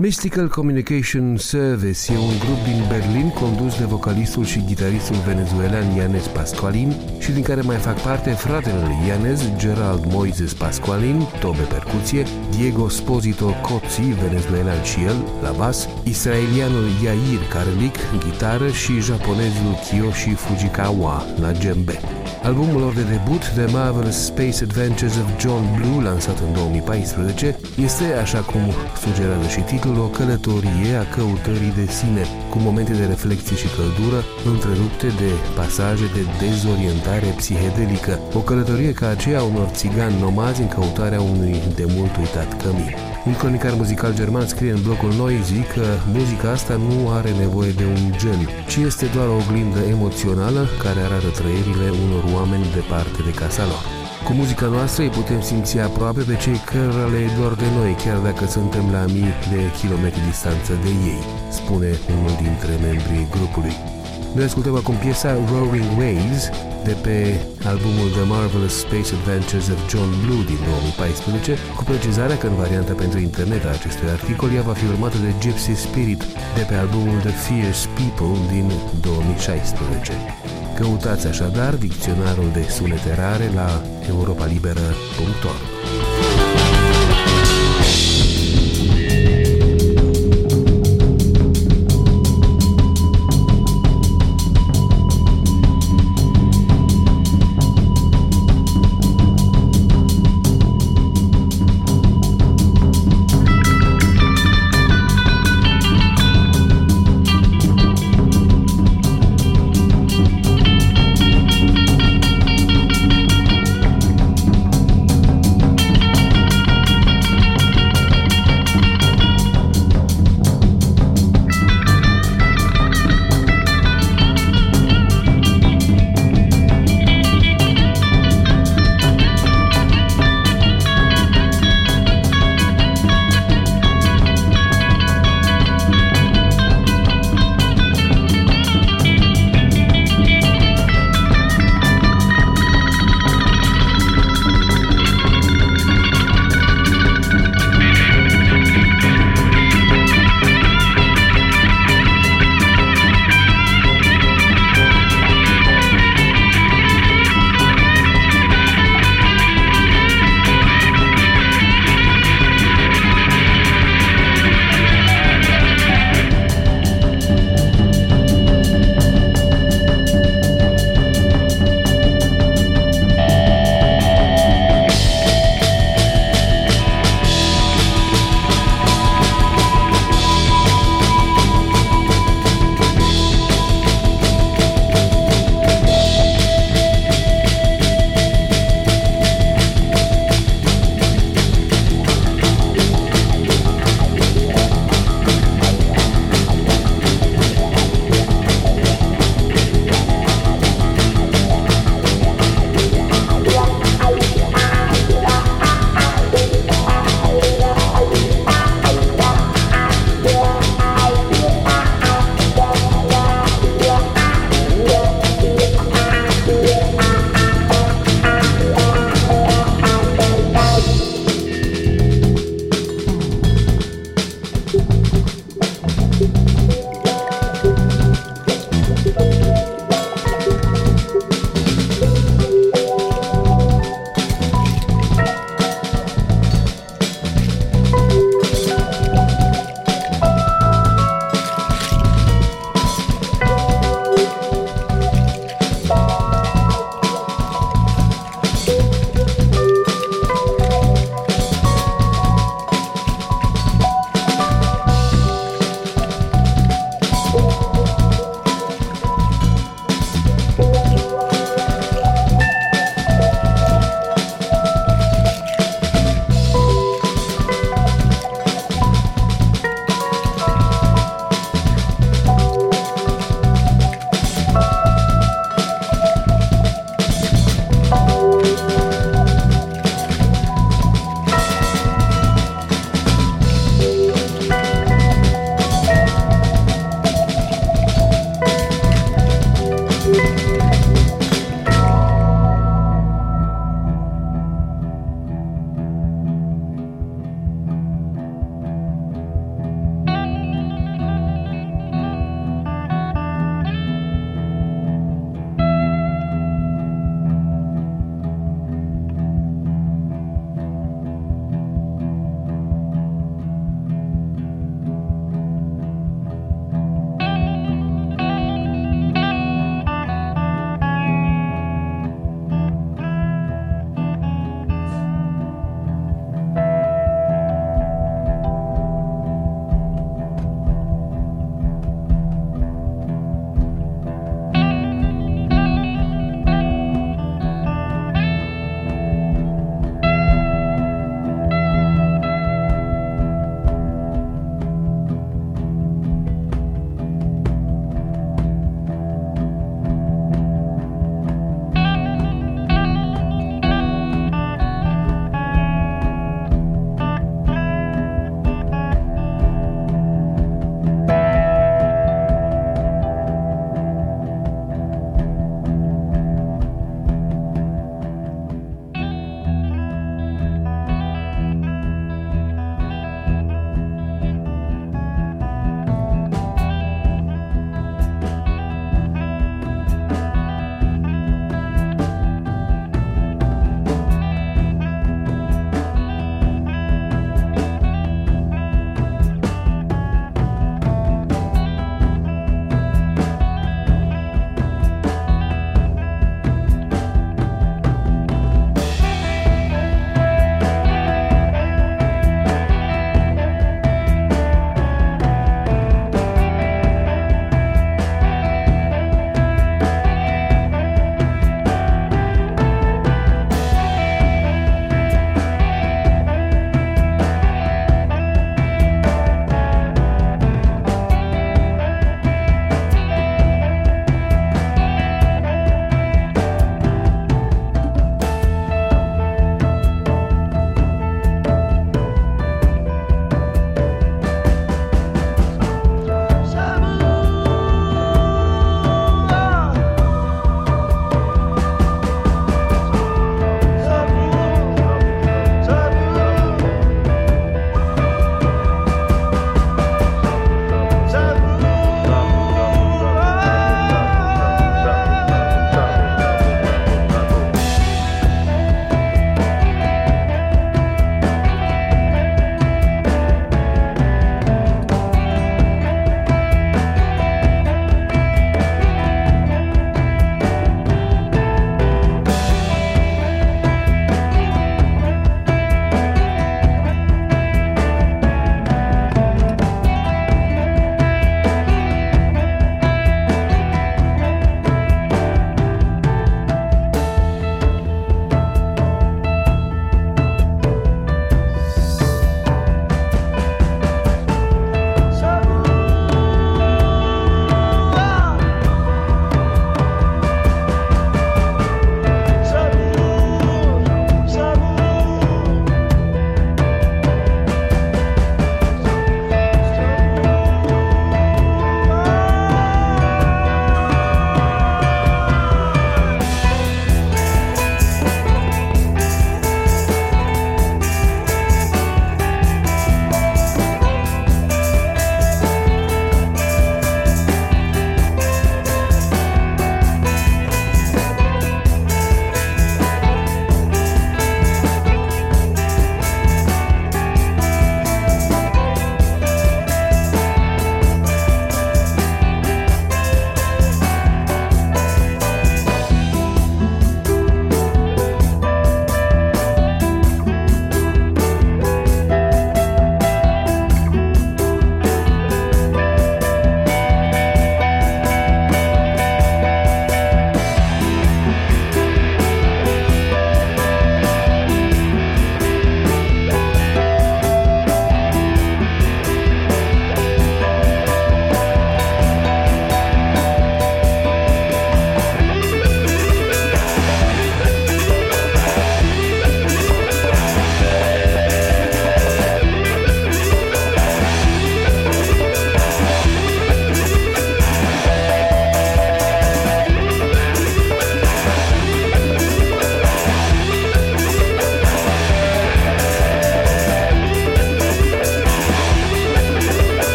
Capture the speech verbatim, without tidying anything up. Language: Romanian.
Mystical Communication Service e un grup din Berlin condus de vocalistul și gitaristul venezuelan Yanez Pascualin și din care mai fac parte fratele lui Yanez, Gerald Moises Pascualin, tobe percuție, Diego Sposito Cozzi, venezuelan și el, la bas, israelianul Yair Karlik, gitară și japonezul Kiyoshi Fujikawa, la djembe. Albumul lor de debut, The Marvelous Space Adventures of John Blue, lansat în două mii paisprezece, este, așa cum sugerează și titlul, o călătorie a căutării de sine, cu momente de reflexie și căldură, întrerupte de pasaje de dezorientare psihedelică, o călătorie ca aceea unor țigani nomazi în căutarea unui de mult uitat cămin. Un cronicar muzical german scrie în blogul Noisy că muzica asta nu are nevoie de un gen, ci este doar o oglindă emoțională care arată trăirile unor oameni departe de casa lor. Cu muzica noastră îi putem simți aproape pe cei cărora le e dor de noi, chiar dacă suntem la mii de kilometri distanță de ei, spune unul dintre membrii grupului. Noi ascultăm acum piesa Roaring Waves de pe albumul The Marvelous Space Adventures of John Blue din două mii paisprezece, cu precizarea că în varianta pentru internet a acestui articol ea va fi urmată de Gypsy Spirit de pe albumul The Fierce People din două mii șaisprezece. Căutați așadar dicționarul de sunete rare la europa liberă punct org.